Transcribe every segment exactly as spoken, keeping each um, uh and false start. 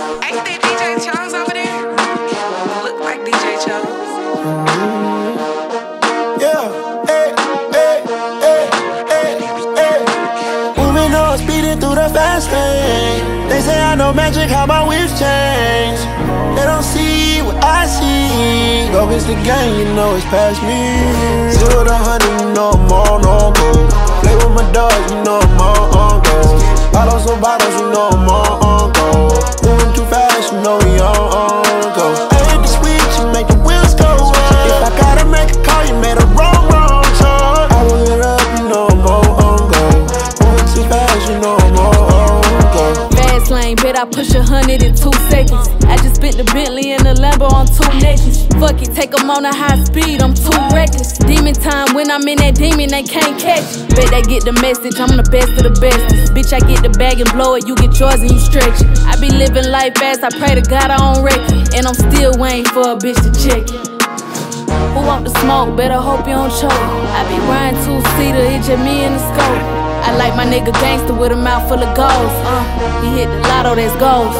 Ain't that D J Chose over there? Look like D J Chose. Yeah, hey, hey, hey, hey, hey. Moving on, speeding through the fast lane. They say I know magic, how my whips change. They don't see what I see. Go against the game, you know it's past me. Zero to hundred, you know I'm on, on go. Play with my dogs, you know I'm on, on go. Bottles on bottles, you know I'm on, on go. Moving too fast, you know we on, on go. I hit the switch, you make the wheels go up. If I gotta make a call, you made a wrong, wrong choice. I will it up, you know I'm on, on go. Moving too fast, you know I'm on, on go. Fast lane, bet I push a hundred in two seconds. I just spent the Bentley and the Lambo on two necklaces. Fuck it, take them on a high speed, I'm too reckless. Demon time, when I'm in that demon, they can't catch it. Bet they get the message, I'm the best of the bestest. Bitch, I get the bag and blow it, you get yours and you stretch it. I be living life fast, I pray to God I don't wreck it. And I'm still waiting for a bitch to check it. Who want the smoke? Better hope you don't choke. I be riding two-seater, it just me and the scope. I like my nigga gangster with a mouth full of goals. Uh, he hit the lotto, that's goals.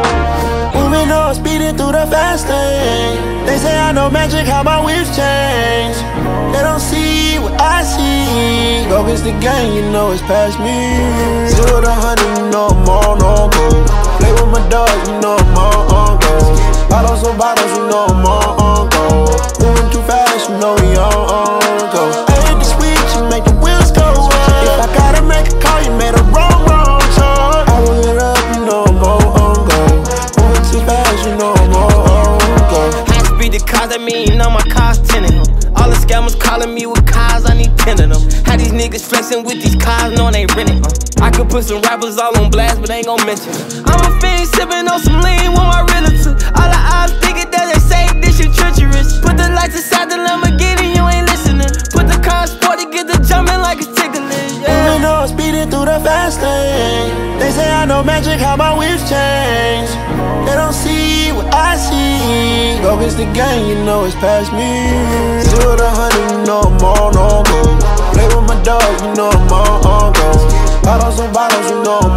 Moving on, speeding through the fast lane. They say I know magic, how my whips change. They don't see what I see. Go against the game, you know it's past me. Zero to hundred, you know I'm on, on go. Play with my dogs, you know I'm on, on go. Bottles on bottles, you know I'm on, on go. Moving too fast, you know we on, on go. I hit the switch, you make the wheels go up. If I gotta make a call, you made a wrong, wrong choice. I will it up, you know I'm on, on go. Moving too fast, you know I'm on, on go. High speed the cars, that mean you know my car's tinted them. All the scammers calling me with cars, I need ten of them. How these niggas flexing with these cars, knowing they renting them. I could put some rappers all on blast, but ain't gon' mention them. I'm a fiend sipping on some lean with my relative. All the odds thinking that they say this shit treacherous. Put the lights inside the Lamborghini, you ain't listening. Put the car in sport to get the jumping like it's tickling. Yeah. Moving on, speeding through the fast lane. They say I know magic, how my whips change. They don't see what I see. Go against the game, you know it's past me. Zero to hundred, you know I'm on, on go. Play with my dogs, you know I'm on, on go. Bottles on bottles, you know I'm